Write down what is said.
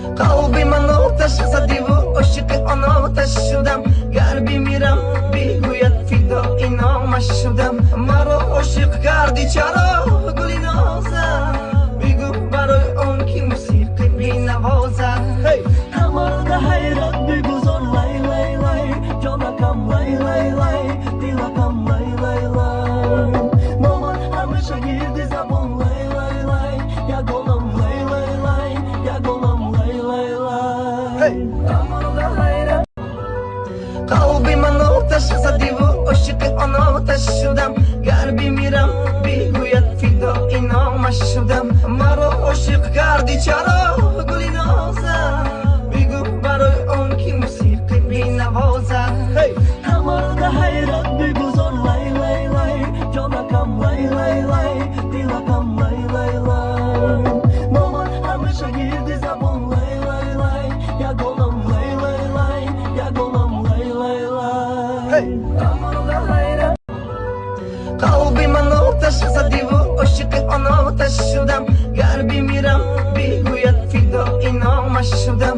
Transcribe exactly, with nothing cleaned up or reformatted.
قلبي منو تشخص دیو عاشق آناتش شدم گر بمیرم بگوید فدای نامش شدم مرا عاشق کردی چرا گلی نازم بگو برای اون که موسیقی بینوازم همه حیرت بگذار لای لای لای جانکم لای لای لای دیلکم لای لای لای مامان همیشه گیردی زبان لای لای لای یا گلم لای لای لای یا گلم لای لای لای همه حیرت قلبی منو تشخص دیو عاشق آناتش شدم گر بمیرم بگوید فدای نامش شدم مرا عاشق کردی چرا گلی نازم بگو برای اون که موسیقی بینوازم همه حیرت بگذار لای لای لای جانکم لای لای لای دیلکم لای لای لای مامان همیشه گیردی زبان لای لای لای یا گلم لای لای لای یا گلم لای لای لای همه حیرت قلبی منو تشخص دیو عاشق آناتش شدم گر بمیرم بگوید فدای نامش شدم